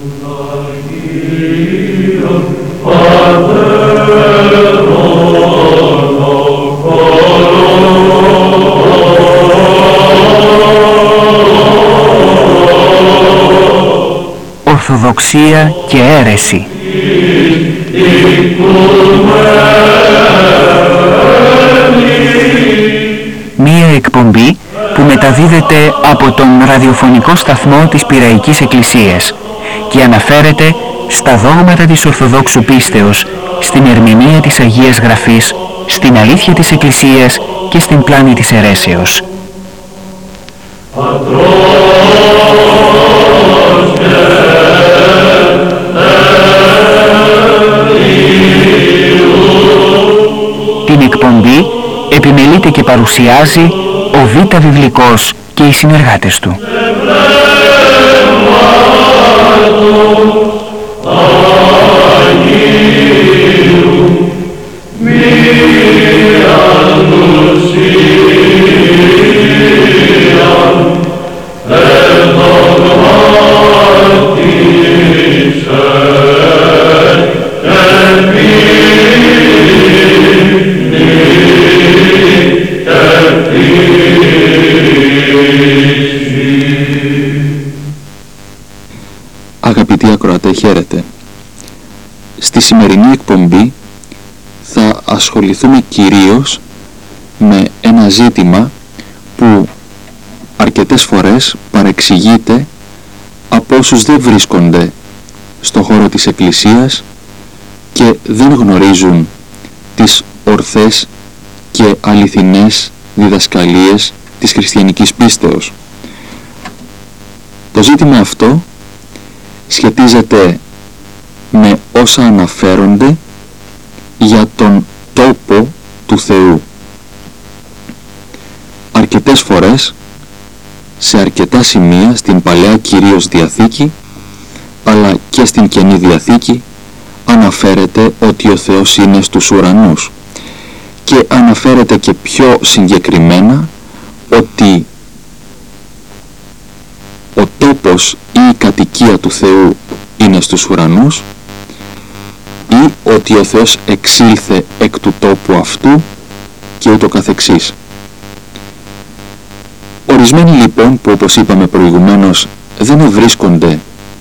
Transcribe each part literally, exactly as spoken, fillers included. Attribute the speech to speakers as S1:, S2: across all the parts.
S1: Ορθοδοξία και αίρεση. Μία εκπομπή που μεταδίδεται από τον ραδιοφωνικό σταθμό της Πειραϊκής Εκκλησίας και αναφέρεται στα δόγματα της Ορθοδόξου πίστεως, στην ερμηνεία της Αγίας Γραφής, στην αλήθεια της Εκκλησίας και στην πλάνη της αιρέσεως. Την εκπομπή επιμελείται και παρουσιάζει ο Β' Βιβλικός και οι συνεργάτες του.
S2: Αγαπητοί ακροατέ, χαίρετε. Στη σημερινή εκπομπή θα ασχοληθούμε κυρίως με ένα ζήτημα που αρκετές φορές παρεξηγείται από όσους δεν βρίσκονται στο χώρο της Εκκλησίας και δεν γνωρίζουν τις ορθές και αληθινές διδασκαλίες της χριστιανικής πίστεως. Το ζήτημα αυτό σχετίζεται με όσα αναφέρονται για τον τόπο του Θεού. Αρκετές φορές, σε αρκετά σημεία στην Παλαιά κυρίως Διαθήκη, αλλά και στην Καινή Διαθήκη, αναφέρεται ότι ο Θεός είναι στους ουρανούς και αναφέρεται και πιο συγκεκριμένα ότι ο τόπος ή η κατοικία του Θεού είναι στους ουρανούς ή ότι ο Θεός εξήλθε εκ του τόπου αυτού και ούτω καθεξής. Ορισμένοι λοιπόν που, όπως είπαμε προηγουμένως, δεν βρίσκονται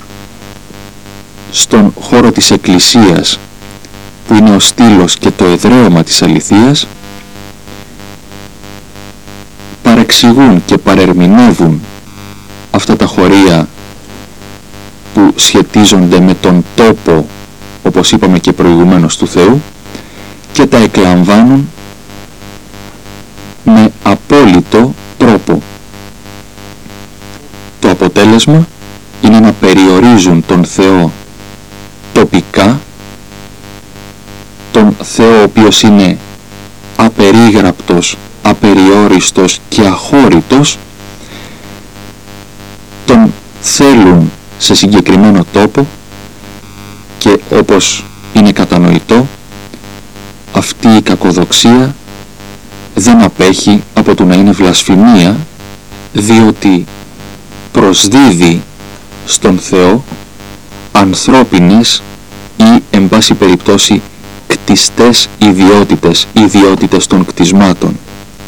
S2: στον χώρο της Εκκλησίας που είναι ο στήλος και το εδραίωμα της αληθείας, παρεξηγούν και παρερμηνεύουν αυτά τα χωρία που σχετίζονται με τον τόπο, όπως είπαμε και προηγουμένως, του Θεού και τα εκλαμβάνουν με απόλυτο τρόπο. Το αποτέλεσμα είναι να περιορίζουν τον Θεό τοπικά, τον Θεό ο οποίος είναι απερίγραπτος, απεριόριστος και αχώρητος, τον θέλουν σε συγκεκριμένο τόπο και, όπως είναι κατανοητό, αυτή η κακοδοξία δεν απέχει από το να είναι βλασφημία, διότι προσδίδει στον Θεό ανθρώπινες ή, εν πάση περιπτώσει, κτιστές ιδιότητες, ιδιότητες των κτισμάτων.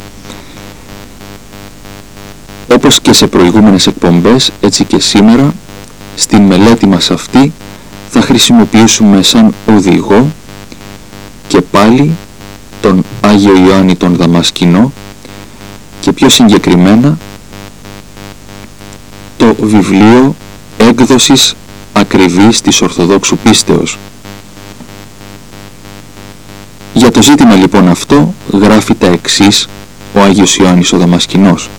S2: Όπως και σε προηγούμενες εκπομπές, έτσι και σήμερα, στην μελέτη μας αυτή θα χρησιμοποιήσουμε σαν οδηγό και πάλι τον Άγιο Ιωάννη τον Δαμασκηνό και πιο συγκεκριμένα το βιβλίο έκδοσης ακριβής της Ορθοδόξου πίστεως. Για το ζήτημα λοιπόν αυτό γράφει τα εξής ο Άγιος Ιωάννης ο Δαμασκηνός.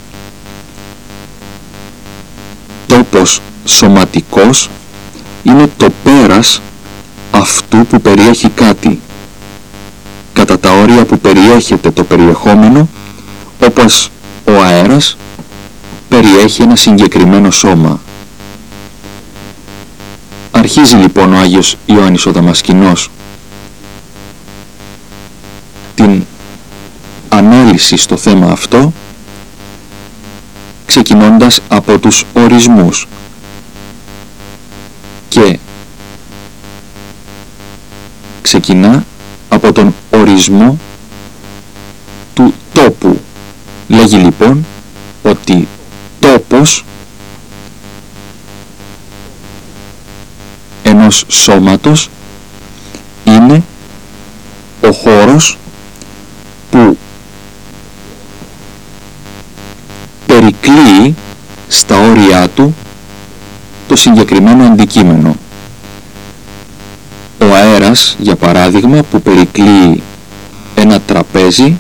S2: Τόπος σωματικός είναι το πέρας αυτού που περιέχει κάτι, κατά τα όρια που περιέχεται το περιεχόμενο, όπως ο αέρας περιέχει ένα συγκεκριμένο σώμα. Αρχίζει λοιπόν ο Άγιος Ιωάννης ο Δαμασκηνός την ανάλυση στο θέμα αυτό, ξεκινώντας από τους ορισμούς. και ξεκινά από τον ορισμό του τόπου. Λέγει λοιπόν ότι τόπος ενός σώματος είναι ο χώρος που περικλείει στα όρια του το συγκεκριμένο αντικείμενο. Ο αέρας, για παράδειγμα, που περικλείει ένα τραπέζι,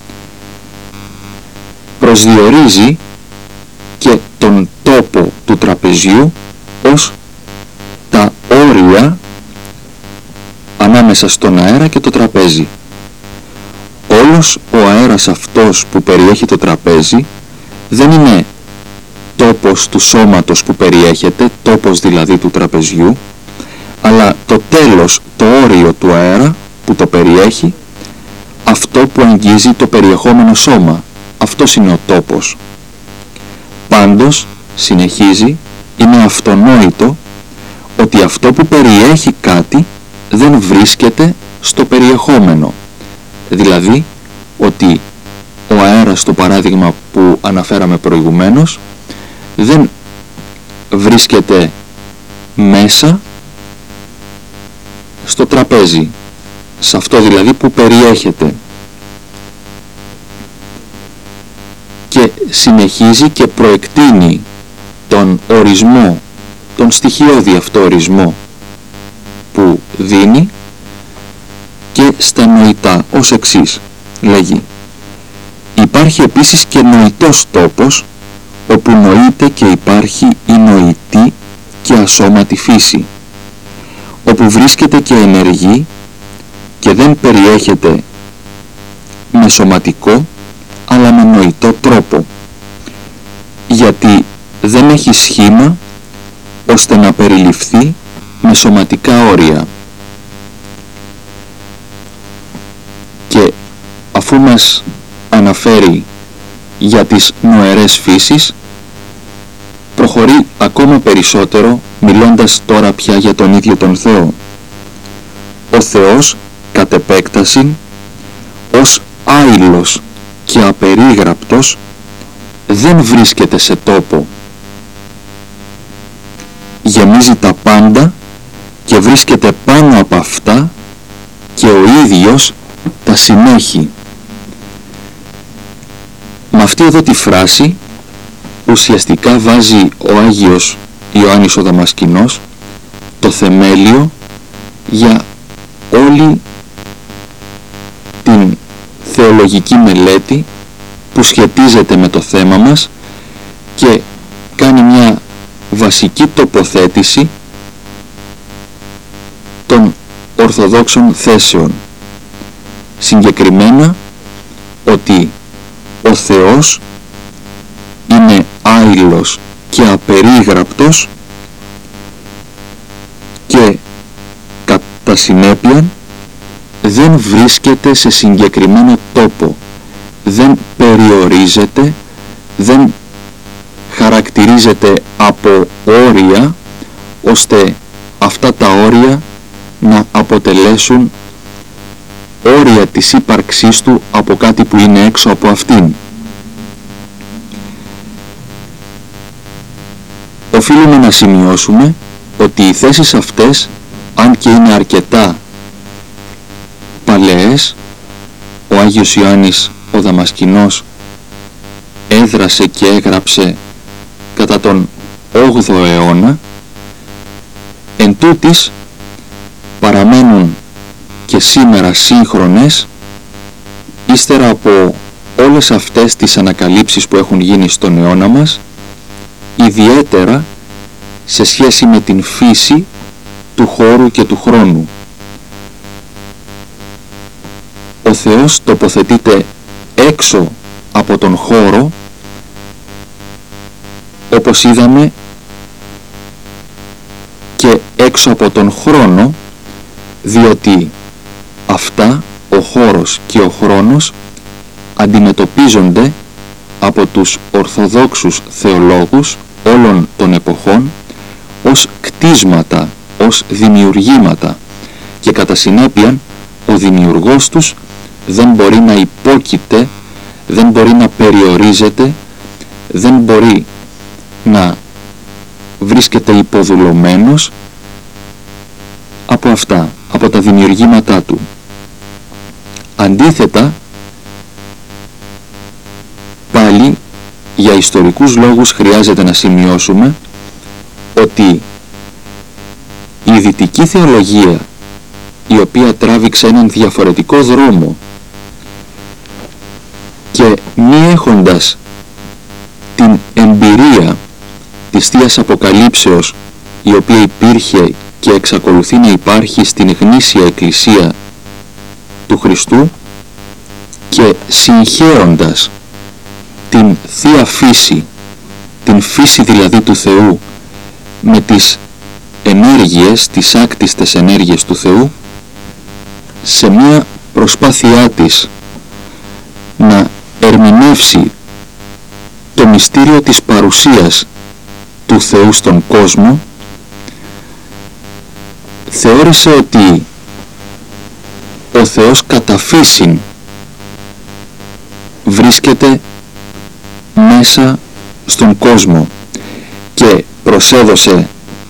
S2: προσδιορίζει και τον τόπο του τραπεζιού ως τα όρια ανάμεσα στον αέρα και το τραπέζι. Όλος ο αέρας αυτός που περιέχει το τραπέζι δεν είναι τόπος του σώματος που περιέχεται, τόπος δηλαδή του τραπεζιού, αλλά το τέλος, το όριο του αέρα που το περιέχει, αυτό που αγγίζει το περιεχόμενο σώμα. Αυτός είναι ο τόπος. Πάντως, συνεχίζει, είναι αυτονόητο ότι αυτό που περιέχει κάτι δεν βρίσκεται στο περιεχόμενο. Δηλαδή, ότι ο αέρας, στο παράδειγμα που αναφέραμε προηγουμένως, δεν βρίσκεται μέσα στο τραπέζι, σε αυτό δηλαδή που περιέχεται. Και συνεχίζει και προεκτείνει τον ορισμό, τον στοιχειώδη αυτό ορισμό που δίνει και στα νοητά ως εξής. Λέγει: υπάρχει επίσης και νοητός τόπος, όπου νοείται και υπάρχει η νοητή και ασώματη φύση, όπου βρίσκεται και ενεργεί και δεν περιέχεται με σωματικό αλλά με νοητό τρόπο, γιατί δεν έχει σχήμα ώστε να περιληφθεί με σωματικά όρια. Και αφού μας αναφέρει για τις νοερές φύσεις, προχωρεί ακόμα περισσότερο, μιλώντας τώρα πια για τον ίδιο τον Θεό. Ο Θεός, κατ' επέκταση, ως άειλος και απερίγραπτος, δεν βρίσκεται σε τόπο. Γεμίζει τα πάντα και βρίσκεται πάνω από αυτά και ο ίδιος τα συνέχει. Με αυτή εδώ τη φράση ουσιαστικά βάζει ο Άγιος Ιωάννης ο Δαμασκηνός το θεμέλιο για όλη την θεολογική μελέτη που σχετίζεται με το θέμα μας και κάνει μια βασική τοποθέτηση των ορθοδόξων θέσεων. Συγκεκριμένα ότι ο Θεός είναι άειλος και απερίγραπτος και κατά συνέπεια δεν βρίσκεται σε συγκεκριμένο τόπο, δεν περιορίζεται, δεν χαρακτηρίζεται από όρια ώστε αυτά τα όρια να αποτελέσουν όρια της ύπαρξής του από κάτι που είναι έξω από αυτήν. Οφείλουμε να σημειώσουμε ότι οι θέσεις αυτές, αν και είναι αρκετά παλαιές, ο Άγιος Ιωάννης ο Δαμασκηνός έδρασε και έγραψε κατά τον όγδοο αιώνα, εν τούτης παραμένουν και σήμερα σύγχρονες, ύστερα από όλες αυτές τις ανακαλύψεις που έχουν γίνει στον αιώνα μας, ιδιαίτερα σε σχέση με την φύση του χώρου και του χρόνου. Ο Θεός τοποθετείται έξω από τον χώρο, όπως είδαμε, και έξω από τον χρόνο, διότι αυτά, ο χώρος και ο χρόνος, αντιμετωπίζονται από τους Ορθοδόξους θεολόγους όλων των εποχών ως κτίσματα ως δημιουργήματα και κατά συνέπεια ο δημιουργός τους δεν μπορεί να υπόκειται, δεν μπορεί να περιορίζεται, δεν μπορεί να βρίσκεται υποδουλωμένος από αυτά, από τα δημιουργήματά του. Αντίθετα, πάλι για ιστορικούς λόγους χρειάζεται να σημειώσουμε ότι η δυτική θεολογία, η οποία τράβηξε έναν διαφορετικό δρόμο και μη έχοντας την εμπειρία της Θείας Αποκαλύψεως, η οποία υπήρχε και εξακολουθεί να υπάρχει στην γνήσια Εκκλησία του Χριστού, και συγχέοντας την Θεία Φύση, την φύση δηλαδή του Θεού, με τις ενέργειες, τις άκτιστες ενέργειες του Θεού, σε μια προσπάθειά της να ερμηνεύσει το μυστήριο της παρουσίας του Θεού στον κόσμο, θεώρησε ότι ο Θεός κατά φύσιν βρίσκεται μέσα στον κόσμο και προσέδωσε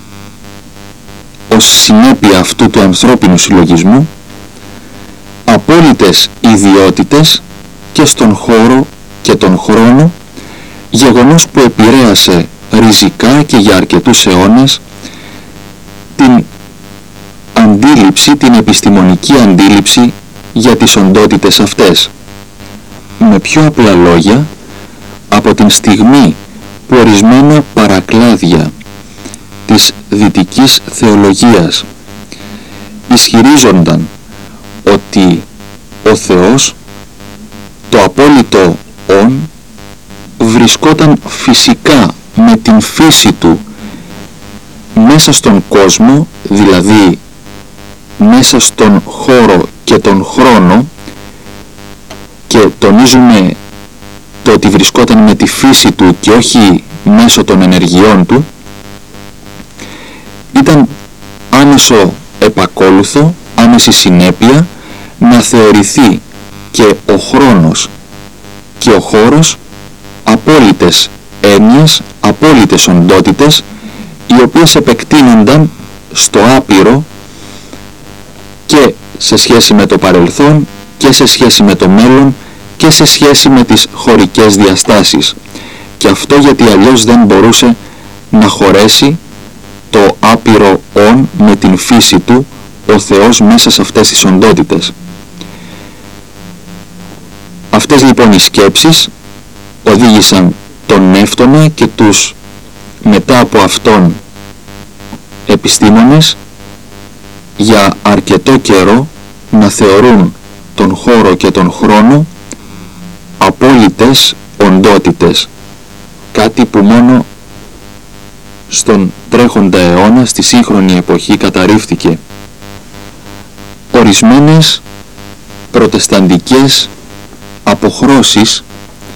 S2: ως συνέπεια αυτού του ανθρώπινου συλλογισμού απόλυτες ιδιότητες και στον χώρο και τον χρόνο, γεγονός που επηρέασε ριζικά και για αρκετούς αιώνες την αντίληψη, την επιστημονική αντίληψη για τις οντότητες αυτές. Με πιο απλά λόγια, από την στιγμή που ορισμένα παρακλάδια της δυτικής θεολογίας ισχυρίζονταν ότι ο Θεός, το απόλυτο ον, βρισκόταν φυσικά με την φύση του μέσα στον κόσμο, δηλαδή μέσα στον χώρο και τον χρόνο, και τονίζουμε το ότι βρισκόταν με τη φύση του και όχι μέσω των ενεργειών του, ήταν άμεσο επακόλουθο, άμεση συνέπεια να θεωρηθεί και ο χρόνος και ο χώρος απόλυτες έννοιες, απόλυτες οντότητες, οι οποίες επεκτείνονταν στο άπειρο και σε σχέση με το παρελθόν και σε σχέση με το μέλλον και σε σχέση με τις χωρικές διαστάσεις. Και αυτό γιατί αλλιώς δεν μπορούσε να χωρέσει το άπειρο ον με την φύση του ο Θεός μέσα σε αυτές τις οντότητες. Αυτές λοιπόν οι σκέψεις οδήγησαν τον Νεύτωνα και τους μετά από αυτόν επιστήμονες για αρκετό καιρό να θεωρούν τον χώρο και τον χρόνο απόλυτες οντότητες, κάτι που μόνο στον τρέχοντα αιώνα, στη σύγχρονη εποχή, καταρρίφθηκε. Ορισμένες προτεσταντικές αποχρώσεις,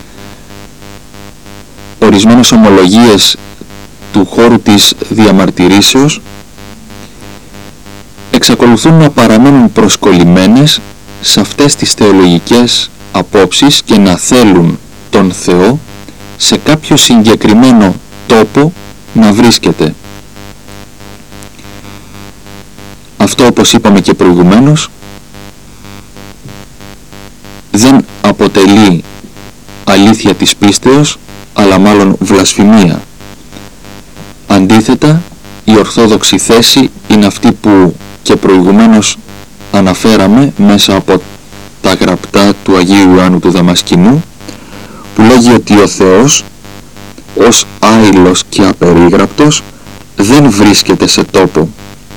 S2: ορισμένες ομολογίες του χώρου της διαμαρτυρήσεως εξακολουθούν να παραμένουν προσκολλημένες σε αυτές τις θεολογικές απόψεις και να θέλουν τον Θεό σε κάποιο συγκεκριμένο τόπο να βρίσκεται. Αυτό, όπως είπαμε και προηγουμένως, δεν αποτελεί αλήθεια της πίστεως, αλλά μάλλον βλασφημία. Αντίθετα, η ορθόδοξη θέση είναι αυτή που και προηγουμένως αναφέραμε μέσα από τα γραπτά του Αγίου Ιωάννου του Δαμασκηνού, που λέγει ότι ο Θεός ως άειλος και απερίγραπτος δεν βρίσκεται σε τόπο.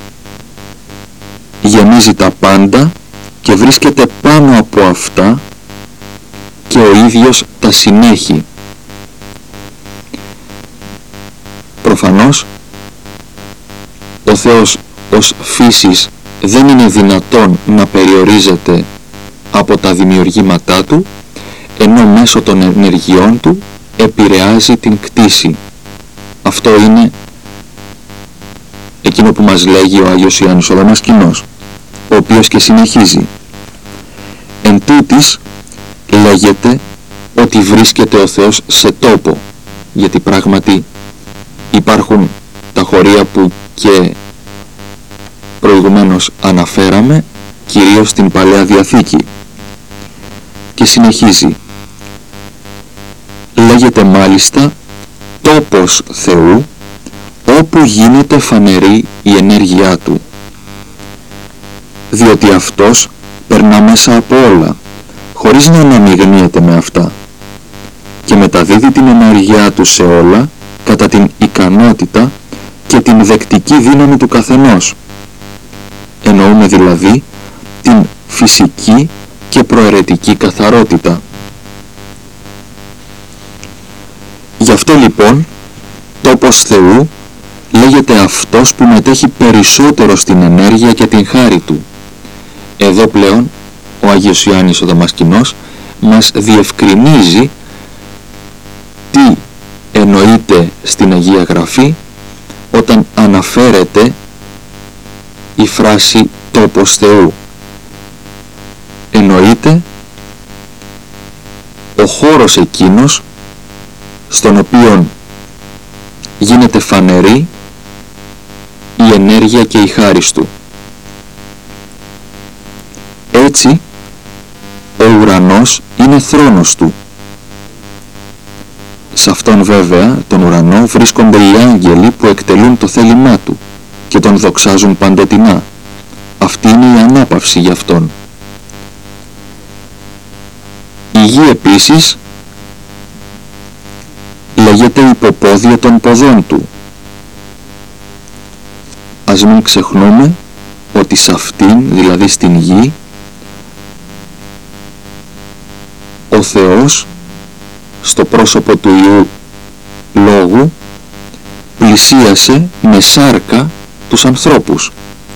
S2: Γεμίζει τα πάντα και βρίσκεται πάνω από αυτά και ο ίδιος τα συνέχει. Προφανώς, ο Θεός ως φύσης δεν είναι δυνατόν να περιορίζεται από τα δημιουργήματά του, ενώ μέσω των ενεργειών του επηρεάζει την κτήση. Αυτό είναι εκείνο που μας λέγει ο Άγιος Ιωάννης ο Δαμασκηνός, ο οποίος και συνεχίζει: «Εν τούτης λέγεται ότι βρίσκεται ο Θεός σε τόπο», γιατί πράγματι υπάρχουν τα χωρία που και προηγουμένως αναφέραμε, κυρίως στην Παλαιά Διαθήκη. Και συνεχίζει: «Λέγεται μάλιστα τόπος Θεού, όπου γίνεται φανερή η ενέργειά Του, διότι Αυτός περνά μέσα από όλα, χωρίς να αναμειγνύεται με αυτά, και μεταδίδει την ενέργειά Του σε όλα κατά την ικανότητα και την δεκτική δύναμη του καθενός. Εννοούμε δηλαδή την φυσική και προαιρετική καθαρότητα. Γι' αυτό λοιπόν τόπος Θεού λέγεται αυτός που μετέχει περισσότερο στην ενέργεια και την χάρη Του». Εδώ πλέον ο Άγιος Ιωάννης ο Δαμασκηνός μας διευκρινίζει τι εννοείται στην Αγία Γραφή όταν αναφέρεται η φράση «τόπος Θεού». Εννοείται ο χώρος εκείνος στον οποίο γίνεται φανερή η ενέργεια και η χάρις Του. Έτσι ο ουρανός είναι θρόνος Του. Σε αυτόν βέβαια τον ουρανό βρίσκονται οι άγγελοι που εκτελούν το θέλημά Του και τον δοξάζουν παντοτινά. Αυτή είναι η ανάπαυση για Αυτόν. Η γη επίσης λέγεται υποπόδια των ποδών Του. Ας μην ξεχνούμε ότι σε αυτήν, δηλαδή στην γη, ο Θεός στο πρόσωπο του Υιού Λόγου πλησίασε με σάρκα τους ανθρώπους.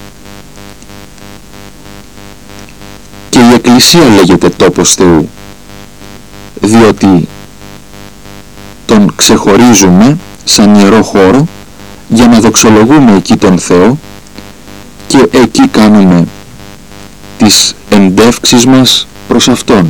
S2: Και η Εκκλησία λέγεται τόπος Θεού, διότι τον ξεχωρίζουμε σαν ιερό χώρο για να δοξολογούμε εκεί τον Θεό και εκεί κάνουμε τις εντεύξεις μας προς Αυτόν.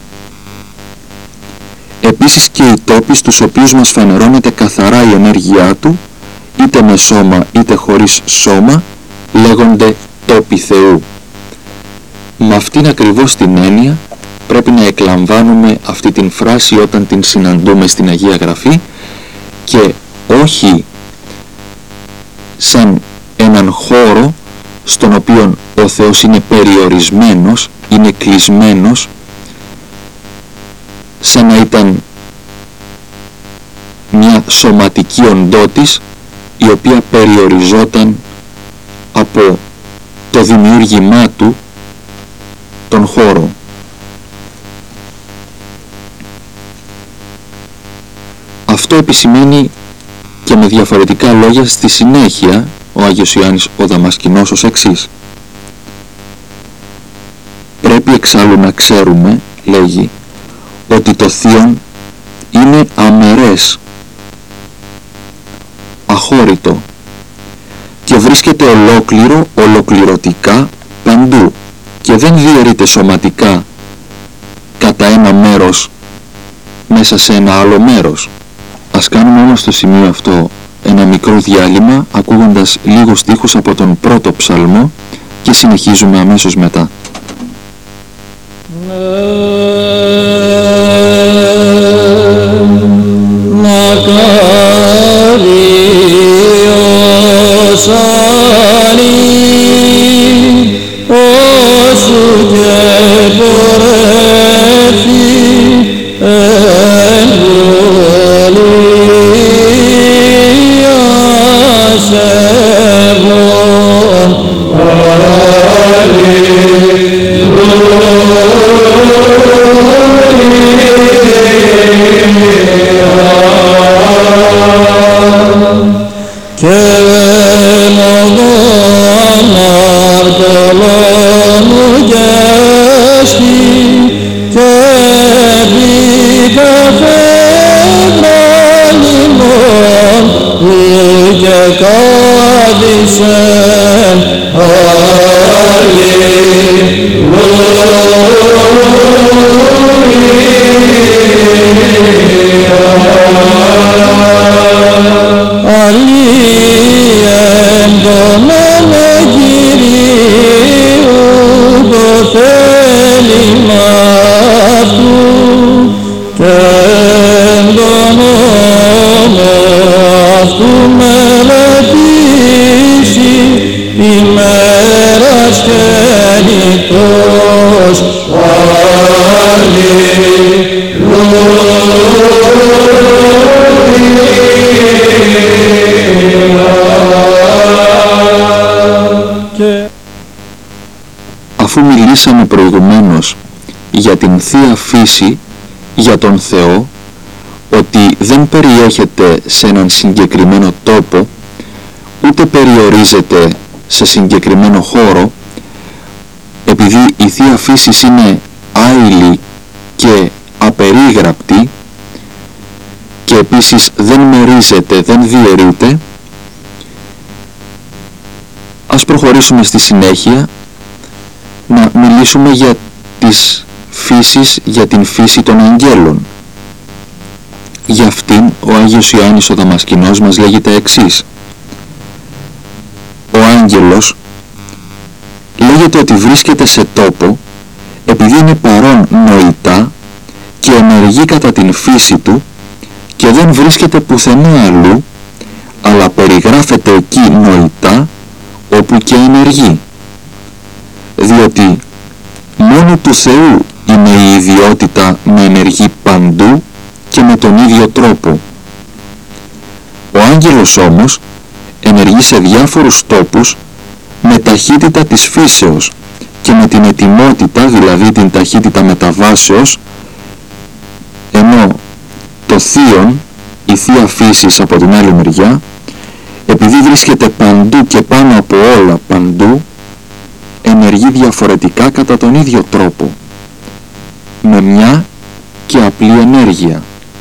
S2: Επίσης και οι τόποι στους οποίους μας φανερώνεται καθαρά η ενέργειά Του, είτε με σώμα είτε χωρίς σώμα, λέγονται τόποι Θεού. Με αυτήν ακριβώς την έννοια πρέπει να εκλαμβάνουμε αυτή την φράση όταν την συναντούμε στην Αγία Γραφή και όχι σαν έναν χώρο στον οποίο ο Θεός είναι περιορισμένος, είναι κλεισμένος, σαν να ήταν μια σωματική οντότης η οποία περιοριζόταν από το δημιούργημά Του τον χώρο. Αυτό επισημαίνει και με διαφορετικά λόγια στη συνέχεια ο Άγιος Ιωάννης ο Δαμασκηνός ως εξής: «Πρέπει εξάλλου να ξέρουμε», λέγει, «ότι το Θείον είναι αμερές, αχώρητο και βρίσκεται ολόκληρο, ολοκληρωτικά παντού και δεν διαιρείται σωματικά κατά ένα μέρος μέσα σε ένα άλλο μέρος». Ας κάνουμε όμως στο σημείο αυτό ένα μικρό διάλειμμα ακούγοντας λίγους στίχους από τον πρώτο ψαλμό και συνεχίζουμε αμέσως μετά.
S3: Alleluia.
S2: μιλήσαμε προηγουμένως για την Θεία Φύση, για τον Θεό, ότι δεν περιέχεται σε έναν συγκεκριμένο τόπο, ούτε περιορίζεται σε συγκεκριμένο χώρο, επειδή η Θεία Φύση είναι άειλη και απερίγραπτη και επίσης δεν μερίζεται, δεν διαιρείται. Ας προχωρήσουμε στη συνέχεια να μιλήσουμε για τις φύσεις, για την φύση των αγγέλων. Για αυτήν ο Άγιος Ιωάννης ο Δαμασκηνός μας λέγει τα εξής. Ο άγγελος λέγεται ότι βρίσκεται σε τόπο επειδή είναι παρόν νοητά και ενεργεί κατά την φύση του και δεν βρίσκεται πουθενά αλλού, αλλά περιγράφεται εκεί νοητά όπου και ενεργεί. Διότι μόνο του Θεού είναι η ιδιότητα να ενεργεί παντού και με τον ίδιο τρόπο. Ο άγγελος όμως ενεργεί σε διάφορους τόπους με ταχύτητα της φύσεως και με την ετοιμότητα, δηλαδή την ταχύτητα μεταβάσεως, ενώ το θείον, η Θεία Φύσης από την άλλη μεριά, επειδή βρίσκεται παντού και πάνω από όλα παντού, ενεργεί διαφορετικά κατά τον ίδιο τρόπο, με μια και απλή ενέργεια.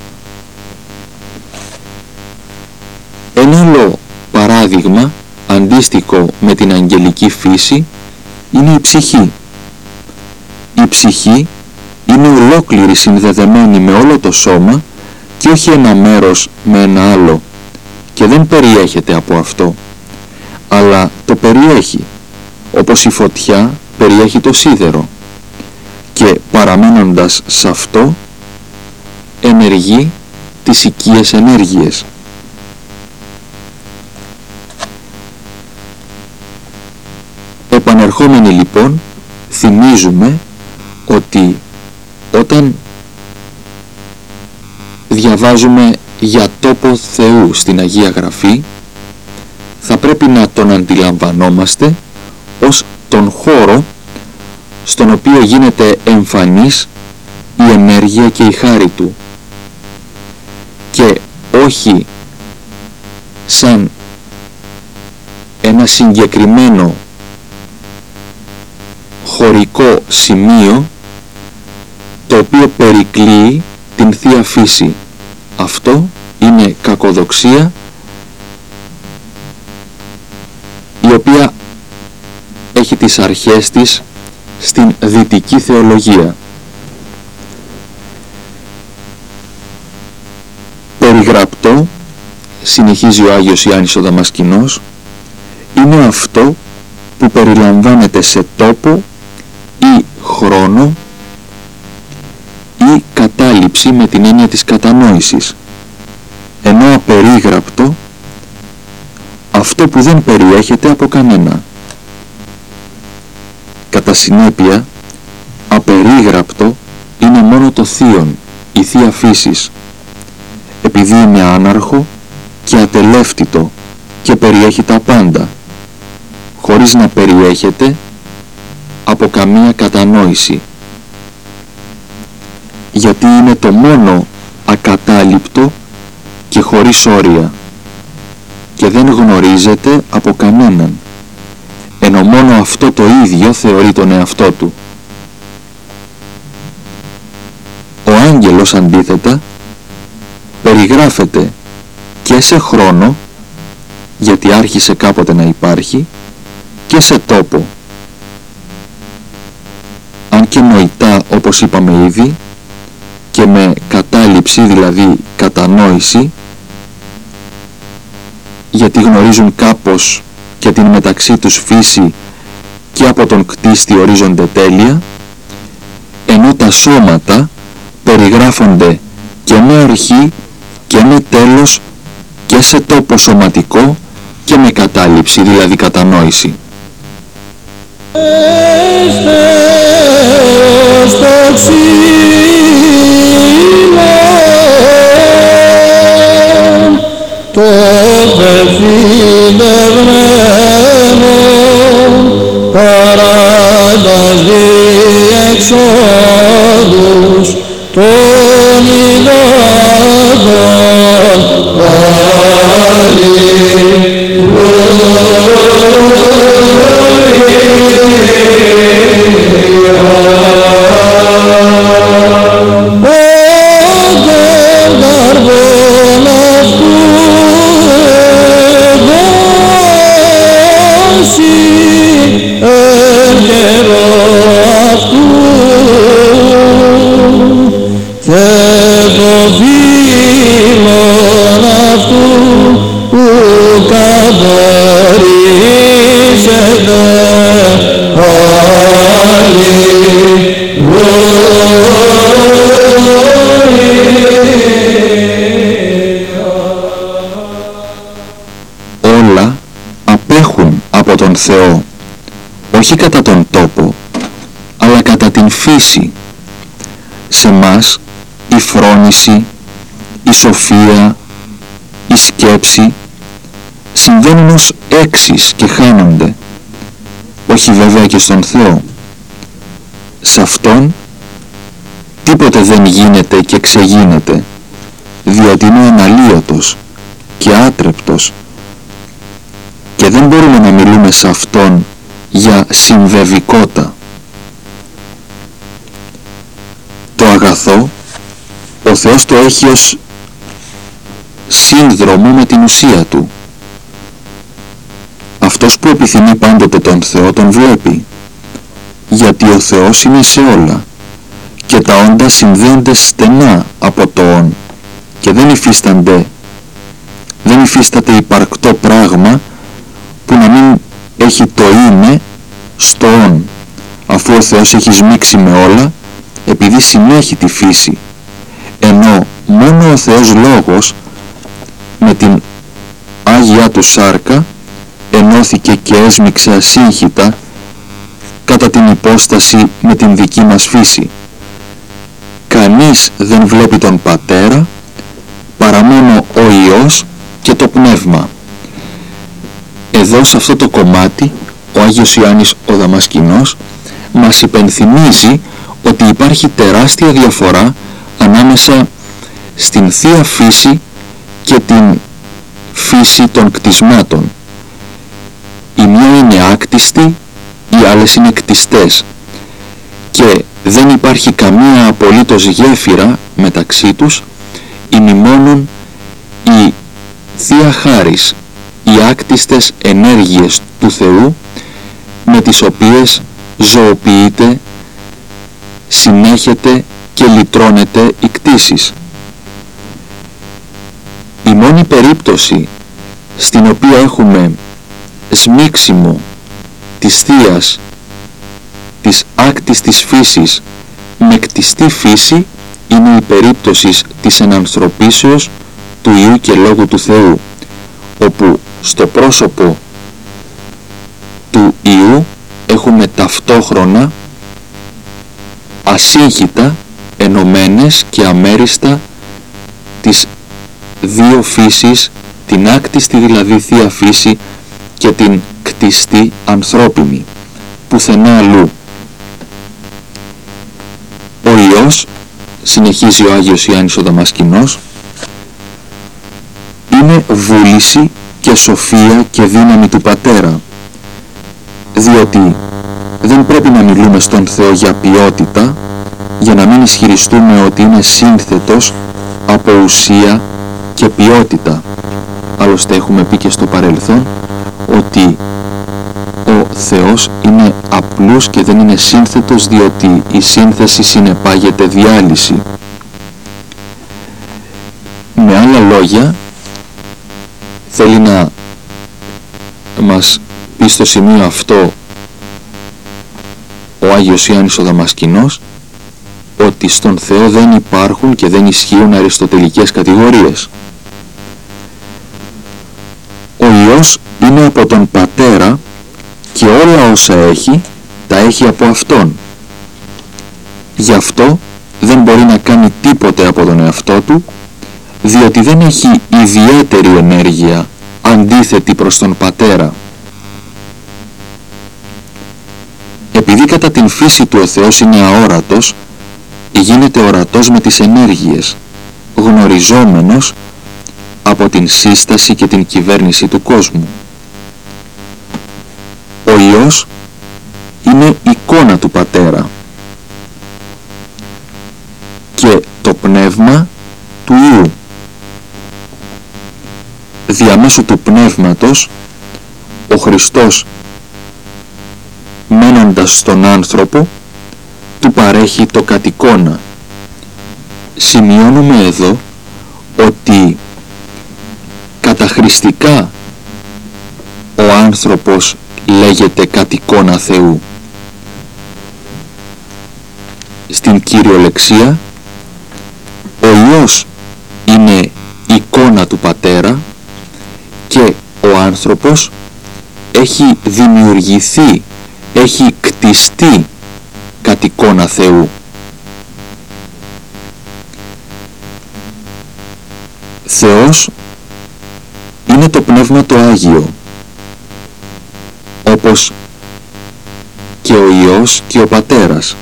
S2: Ένα άλλο παράδειγμα αντίστοιχο με την αγγελική φύση είναι η ψυχή. Η ψυχή είναι ολόκληρη συνδεδεμένη με όλο το σώμα και όχι ένα μέρος με ένα άλλο, και δεν περιέχεται από αυτό, αλλά το περιέχει, όπως η φωτιά περιέχει το σίδερο, και παραμένοντας σε αυτό ενεργεί τις οικίες ενέργειες. Επανερχόμενοι λοιπόν, θυμίζουμε ότι όταν διαβάζουμε για τόπο Θεού στην Αγία Γραφή, θα πρέπει να τον αντιλαμβανόμαστε ως τον χώρο στον οποίο γίνεται εμφανής η ενέργεια και η χάρη του, και όχι σαν ένα συγκεκριμένο χωρικό σημείο το οποίο περικλείει την Θεία Φύση. Αυτό είναι κακοδοξία, η οποία έχει τις αρχές της στην δυτική θεολογία. Περιγραπτό, συνεχίζει ο Άγιος Ιωάννης ο Δαμασκηνός, είναι αυτό που περιλαμβάνεται σε τόπο ή χρόνο ή κατάληψη με την έννοια της κατανόησης, ενώ απερίγραπτο αυτό που δεν περιέχεται από κανένα. Κατά συνέπεια, απερίγραπτο είναι μόνο το θείον, η Θεία Φύσης, επειδή είναι άναρχο και ατελεύτητο και περιέχει τα πάντα, χωρίς να περιέχεται από καμία κατανόηση, γιατί είναι το μόνο ακατάληπτο και χωρίς όρια και δεν γνωρίζεται από κανέναν, ενώ μόνο αυτό το ίδιο θεωρεί τον εαυτό του. Ο άγγελος αντίθετα περιγράφεται και σε χρόνο, γιατί άρχισε κάποτε να υπάρχει, και σε τόπο, αν και νοητά όπως είπαμε ήδη, και με κατάληψη, δηλαδή κατανόηση, γιατί γνωρίζουν κάπως και την μεταξύ τους φύση και από τον κτίστη ορίζονται τέλεια, ενώ τα σώματα περιγράφονται και με αρχή και με τέλος και σε τόπο σωματικό και με κατάληψη, δηλαδή κατανόηση.
S3: Το πεφύλευμένο παρά διεξόδους των υδάτων.
S2: Όλα απέχουν από τον Θεό, όχι κατά τον τόπο, αλλά κατά την φύση. Σε μας η φρόνηση, η σοφία, η σκέψη συμβαίνουν ως έξεις και χάνονται, όχι βέβαια και στον Θεό. Σε Αυτόν τίποτε δεν γίνεται και ξεγίνεται, διότι είναι αναλύωτος και άτρεπτος και δεν μπορούμε να μιλούμε σε Αυτόν για συμβεβικότα. Το αγαθό ο Θεός το έχει ως σύνδρομο με την ουσία Του. Αυτός που επιθυμεί πάντοτε τον Θεό τον βλέπει, γιατί ο Θεός είναι σε όλα και τα όντα συνδέονται στενά από το όν και δεν υφίστανται, δεν υφίσταται υπαρκτό πράγμα που να μην έχει το είναι στο όν, αφού ο Θεός έχει σμίξει με όλα επειδή συνέχει τη φύση, ενώ μόνο ο Θεός Λόγος με την Άγια Του σάρκα ενώθηκε και έσμιξε ασύγχυτα κατά την υπόσταση με την δική μας φύση. Κανείς δεν βλέπει τον Πατέρα παρά μόνο ο Υιός και το Πνεύμα. Εδώ σε αυτό το κομμάτι ο Άγιος Ιωάννης ο Δαμασκηνός μας υπενθυμίζει ότι υπάρχει τεράστια διαφορά ανάμεσα στην Θεία Φύση και την φύση των κτισμάτων. Η μία είναι άκτιστη, οι άλλες είναι κτιστές και δεν υπάρχει καμία απολύτως γέφυρα μεταξύ τους, είναι μόνον η Θεία Χάρις, οι άκτιστες ενέργειες του Θεού με τις οποίες ζωοποιείται, συνέχεται και λυτρώνεται η κτίσης. Η μόνη περίπτωση στην οποία έχουμε σμίξιμο της Θείας, της άκτιστης φύσης με κτιστή φύση είναι η περίπτωση της ενανθρωπίσεως του Υιού και Λόγου του Θεού, όπου στο πρόσωπο του Υιού έχουμε ταυτόχρονα ασύγχυτα ενωμένες και αμέριστα τις δύο φύσεις, την άκτιστη δηλαδή Θεία Φύση και την κτιστή ανθρώπινη, πουθενά αλλού. Ο Υιός, συνεχίζει ο Άγιος Ιωάννης ο Δαμασκηνός, είναι βούληση και σοφία και δύναμη του Πατέρα, διότι δεν πρέπει να μιλούμε στον Θεό για ποιότητα, για να μην ισχυριστούμε ότι είναι σύνθετος από ουσία και ποιότητα. Άλλωστε έχουμε πει και στο παρελθόν ότι ο Θεός είναι απλούς και δεν είναι σύνθετος, διότι η σύνθεση συνεπάγεται διάλυση. Με άλλα λόγια, θέλει να μας πει στο σημείο αυτό ο Άγιος Ιωάννης ο Δαμασκηνός ότι στον Θεό δεν υπάρχουν και δεν ισχύουν αριστοτελικές κατηγορίες. Ο Υιός είναι από τον Πατέρα και όλα όσα έχει τα έχει από Αυτόν. Γι' αυτό δεν μπορεί να κάνει τίποτε από τον εαυτό του, διότι δεν έχει ιδιαίτερη ενέργεια αντίθετη προς τον Πατέρα. Επειδή κατά την φύση του ο Θεός είναι αόρατος, γίνεται ορατός με τις ενέργειες, γνωριζόμενος από την σύσταση και την κυβέρνηση του κόσμου. Ο Υιός είναι εικόνα του Πατέρα και το πνεύμα του Υιού. Διαμέσου του πνεύματος ο Χριστός, μένοντας στον άνθρωπο, του παρέχει το κατ' εικόνα. Σημειώνουμε εδώ ότι καταχρηστικά ο άνθρωπος λέγεται κατ' εικόνα Θεού. Στην κυριολεξία ο Υιός είναι εικόνα του Πατέρα και ο άνθρωπος έχει δημιουργηθεί, έχει κτιστεί κατ' εικόνα Θεού. Θεός είναι το Πνεύμα το Άγιο, όπως και ο Υιός και ο Πατέρας,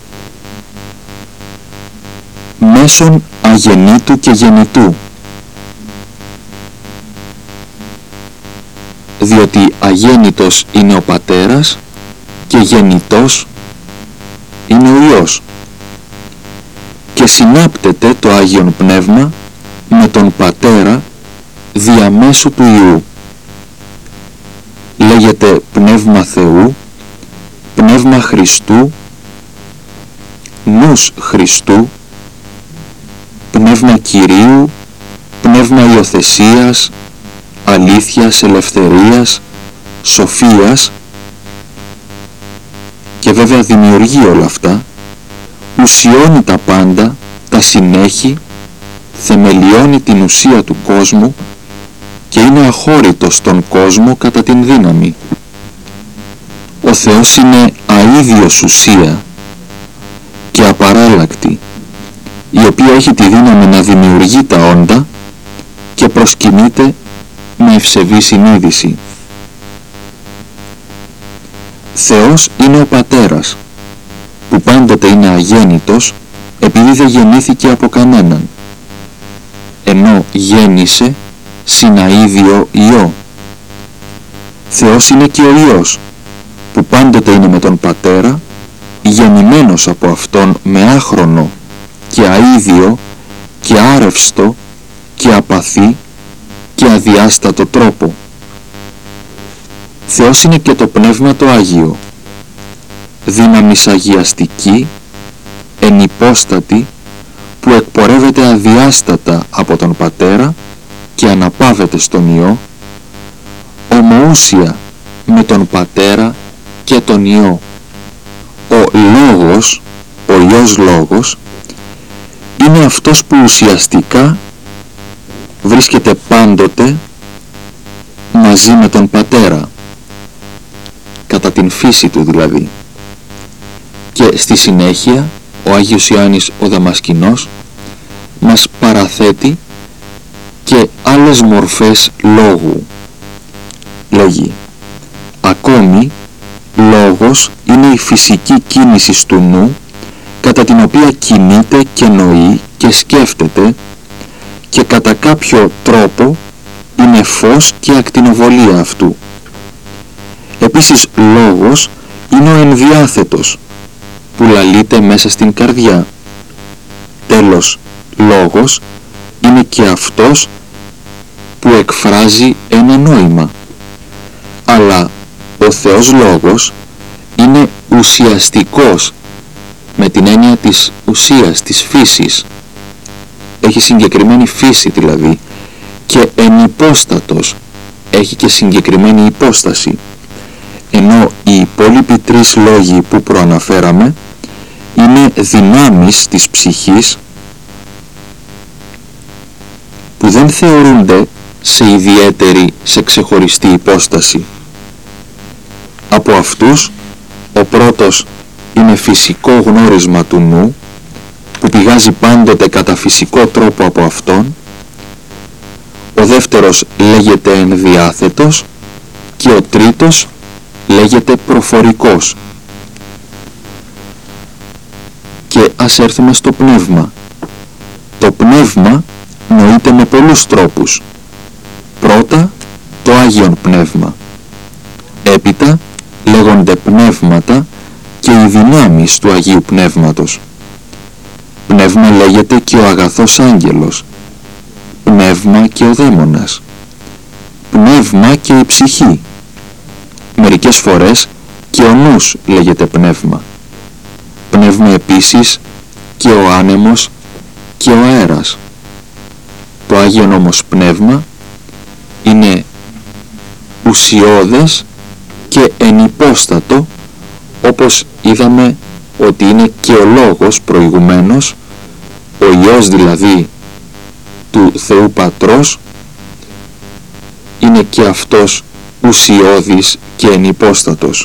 S2: μέσον αγενήτου και γεννητού, διότι αγέννητος είναι ο Πατέρας και γεννητός είναι ο Υιός, και συνάπτεται το Άγιον Πνεύμα με τον Πατέρα διαμέσου του Υιού. Λέγεται Πνεύμα Θεού, Πνεύμα Χριστού, Νους Χριστού, Πνεύμα Κυρίου, Πνεύμα υιοθεσίας, αλήθειας, ελευθερίας, σοφίας, και βέβαια δημιουργεί όλα αυτά, ουσιώνει τα πάντα, τα συνέχει, θεμελιώνει την ουσία του κόσμου και είναι αχώρητος στον κόσμο κατά την δύναμη. Ο Θεός είναι αίδιος ουσία και απαράλλακτη, η οποία έχει τη δύναμη να δημιουργεί τα όντα και προσκυνείται με ευσεβή συνείδηση. Θεός είναι ο Πατέρας, που πάντοτε είναι αγέννητος επειδή δεν γεννήθηκε από κανέναν, ενώ γέννησε συναίδιο Υιό. Θεός είναι και ο Υιός, που πάντοτε είναι με τον Πατέρα, γεννημένος από Αυτόν με άχρονο και αίδιο και άρευστο και απαθή και αδιάστατο τρόπο. Θεός είναι και το Πνεύμα το Άγιο, δύναμις αγιαστική, ενυπόστατη, που εκπορεύεται αδιάστατα από τον Πατέρα και αναπαύεται στον Υιό, ομοούσια με τον Πατέρα και τον Υιό. Ο Λόγος, ο Υιός Λόγος, είναι αυτός που ουσιαστικά βρίσκεται πάντοτε μαζί με τον Πατέρα, κατά την φύση του δηλαδή. Και στη συνέχεια ο Άγιος Ιωάννης ο Δαμασκηνός μας παραθέτει και άλλες μορφές λόγου. Λέγει: ακόμη λόγος είναι η φυσική κίνηση του νου, κατά την οποία κινείται και νοεί και σκέφτεται, και κατά κάποιο τρόπο είναι φως και ακτινοβολία αυτού. Επίσης λόγος είναι ο ενδιάθετος, που λαλείται μέσα στην καρδιά. Τέλος, λόγος είναι και αυτός που εκφράζει ένα νόημα. Αλλά ο Θεός Λόγος είναι ουσιαστικός, με την έννοια της ουσίας, της φύσης. Έχει συγκεκριμένη φύση δηλαδή, και ενυπόστατος, έχει και συγκεκριμένη υπόσταση. Ενώ οι υπόλοιποι τρεις λόγοι που προαναφέραμε είναι δυνάμεις της ψυχής που δεν θεωρούνται σε ιδιαίτερη, σε ξεχωριστή υπόσταση. Από αυτούς, ο πρώτος είναι φυσικό γνώρισμα του νου, που πηγάζει πάντοτε κατά φυσικό τρόπο από αυτόν. Ο δεύτερος λέγεται ενδιάθετος και ο τρίτος λέγεται προφορικός, ας έρθουμε στο πνεύμα. Το πνεύμα νοείται με πολλούς τρόπους. Πρώτα, το Άγιον Πνεύμα. Έπειτα, λέγονται πνεύματα και οι δυνάμεις του Αγίου Πνεύματος. Πνεύμα λέγεται και ο αγαθός άγγελος, πνεύμα και ο δαίμονας, πνεύμα και η ψυχή. Μερικές φορές και ο νους λέγεται πνεύμα. Πνεύμα επίσης και ο άνεμος και ο αέρας. Το Άγιον όμως Πνεύμα είναι ουσιώδες και ενυπόστατο, όπως είδαμε ότι είναι και ο Λόγος προηγουμένως, ο Υιός δηλαδή του Θεού Πατρός, είναι και αυτός ουσιώδης και ενυπόστατος.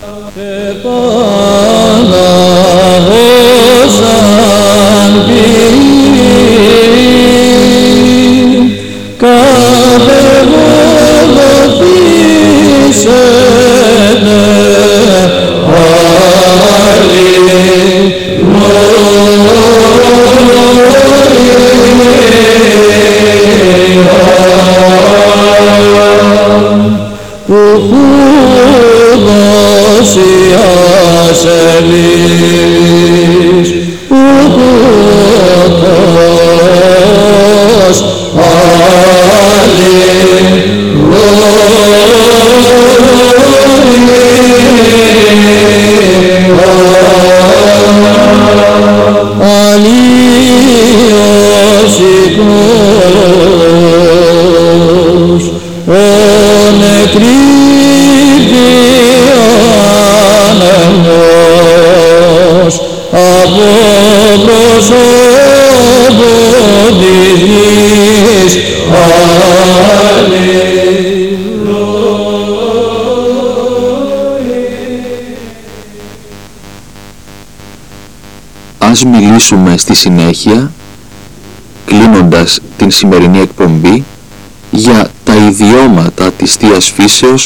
S2: Ας μιλήσουμε στη συνέχεια, κλείνοντας την σημερινή εκπομπή, για τα ιδιώματα της Θείας Φύσεως,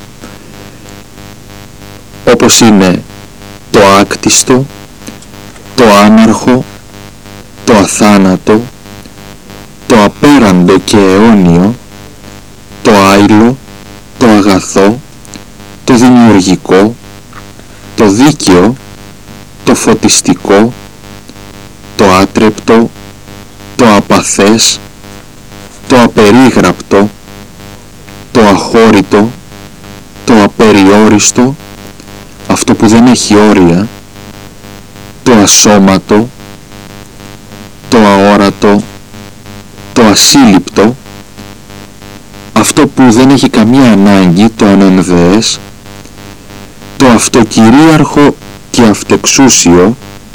S2: όπως είναι το άκτιστο, το άναρχο, το αθάνατο, το απέραντο και αιώνιο, το άειλο, το αγαθό, το δημιουργικό, το δίκαιο, το φωτιστικό, το άτρεπτο, το απαθές, το απερίγραπτο, το αχώρητο, το απεριόριστο, αυτό που δεν έχει όρια, το ασώματο, το αόρατο, το ασύλληπτο, αυτό που δεν έχει καμία ανάγκη, το ανενδεές, το αυτοκυρίαρχο και αυτεξούσιο,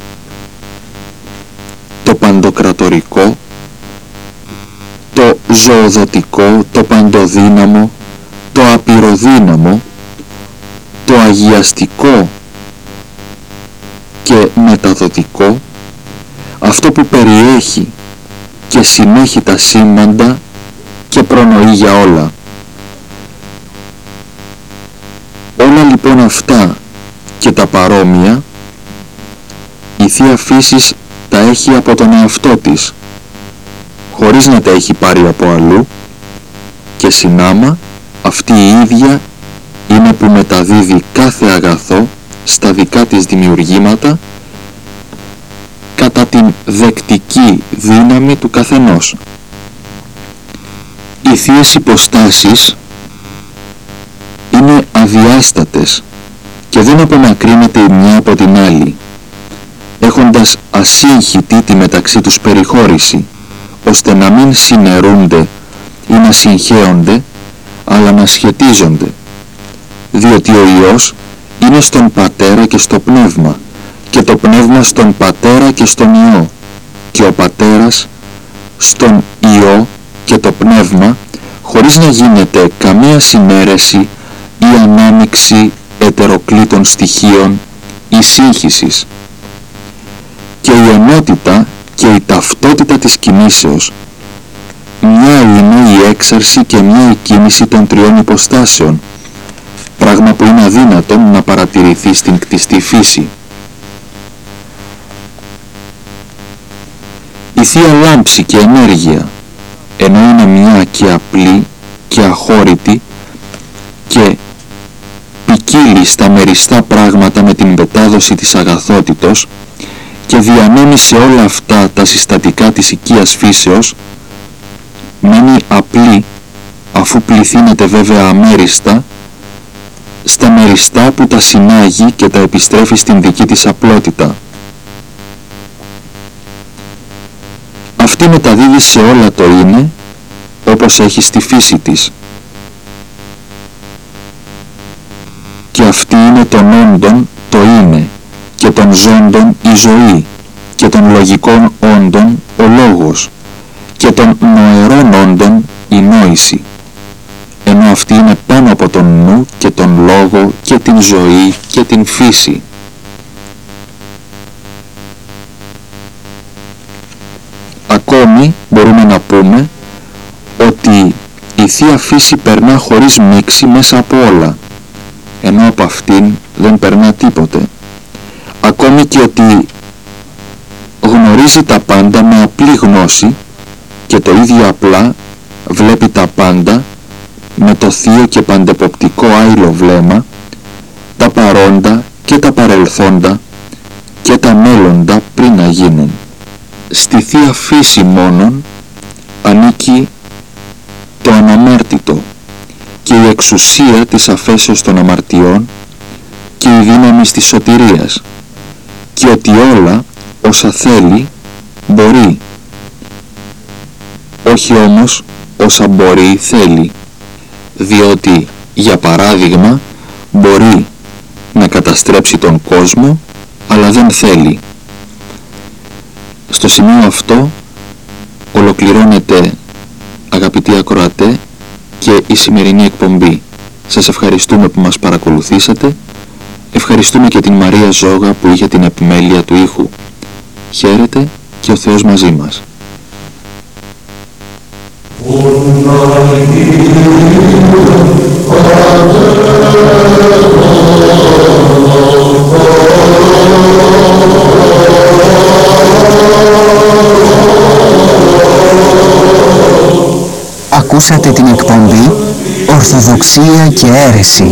S2: το παντοκρατορικό, το ζωοδοτικό, το παντοδύναμο, το απειροδύναμο, το αγιαστικό και μεταδοτικό, αυτό που περιέχει και συνέχει τα σύμπαντα και προνοεί για όλα. Όλα λοιπόν αυτά και τα παρόμοια, η Θεία Φύσης τα έχει από τον εαυτό της, χωρίς να τα έχει πάρει από αλλού, και συνάμα αυτή η ίδια είναι που μεταδίδει κάθε αγαθό στα δικά της δημιουργήματα κατά την δεκτική δύναμη του καθενός. Οι θείες υποστάσεις είναι αδιάστατες και δεν απομακρύνεται η μια από την άλλη, έχοντας ασύγχυτη τη μεταξύ τους περιχώρηση, ώστε να μην συνερούνται ή να συγχέονται, αλλά να σχετίζονται, διότι ο Υιός είναι στον Πατέρα και στο Πνεύμα, και το Πνεύμα στον Πατέρα και στον Υιό, και ο Πατέρας στον Υιό και το Πνεύμα, χωρίς να γίνεται καμία συνέρεση ή ανάμειξη ετεροκλήτων στοιχείων ή σύγχυσης. Και η ενότητα και η ταυτότητα της κινήσεως, μια είναι η έξαρση και μια η κίνηση των τριών υποστάσεων, πράγμα που είναι αδύνατον να παρατηρηθεί στην κτιστή φύση. τη Θεία Λάμψη και ενέργεια, ενώ είναι μια και απλή και αχώρητη και ποικίλει στα μεριστά πράγματα με την μετάδοση της αγαθότητος και διανέμει σε όλα αυτά τα συστατικά της οικίας φύσεως, μένει απλή αφού πληθύνεται βέβαια αμέριστα στα μεριστά που τα συνάγει και τα επιστρέφει στην δική της απλότητα. Αυτή μεταδίδει σε όλα το είναι όπως έχει στη φύση της. Και αυτή είναι των όντων το είναι και των ζώντων η ζωή και των λογικών όντων ο λόγος και των νοερών όντων η νόηση, ενώ αυτή είναι πάνω από τον νου και τον λόγο και την ζωή και την φύση. Ακόμη μπορούμε να πούμε ότι η Θεία Φύση περνά χωρίς μίξη μέσα από όλα, ενώ από αυτήν δεν περνά τίποτε. Ακόμη και ότι γνωρίζει τα πάντα με απλή γνώση και το ίδιο απλά βλέπει τα πάντα με το θείο και παντεποπτικό άειλο βλέμμα, τα παρόντα και τα παρελθόντα και τα μέλλοντα πριν να γίνουν. Στη Θεία Φύση μόνον ανήκει το αναμάρτητο και η εξουσία της αφέσεως των αμαρτιών και η δύναμη της σωτηρίας, και ότι όλα όσα θέλει μπορεί, όχι όμως όσα μπορεί θέλει, διότι για παράδειγμα μπορεί να καταστρέψει τον κόσμο αλλά δεν θέλει. Στο σημείο αυτό ολοκληρώνεται, αγαπητοί ακροατέ, και η σημερινή εκπομπή. Σας ευχαριστούμε που μας παρακολουθήσατε. Ευχαριστούμε και την Μαρία Ζόγα που είχε την επιμέλεια του ήχου. Χαίρετε και ο Θεός μαζί μας.
S1: Ακούσατε την εκπομπή Ορθοδοξία και Αίρεση.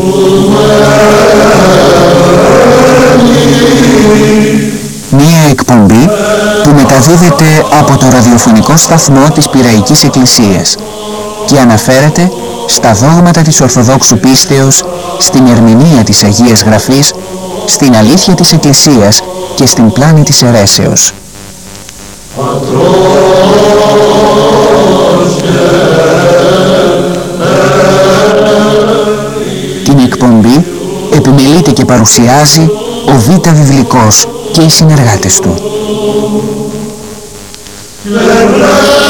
S1: Μία εκπομπή που μεταδίδεται από το ραδιοφωνικό σταθμό της Πειραϊκής Εκκλησίας και αναφέρεται στα δόγματα της Ορθοδόξου πίστεως, στην ερμηνεία της Αγίας Γραφής, στην αλήθεια της Εκκλησίας και στην πλάνη της αιρέσεως. Την εκπομπή επιμελείται και παρουσιάζει ο Β' Βιβλικός και οι συνεργάτες του.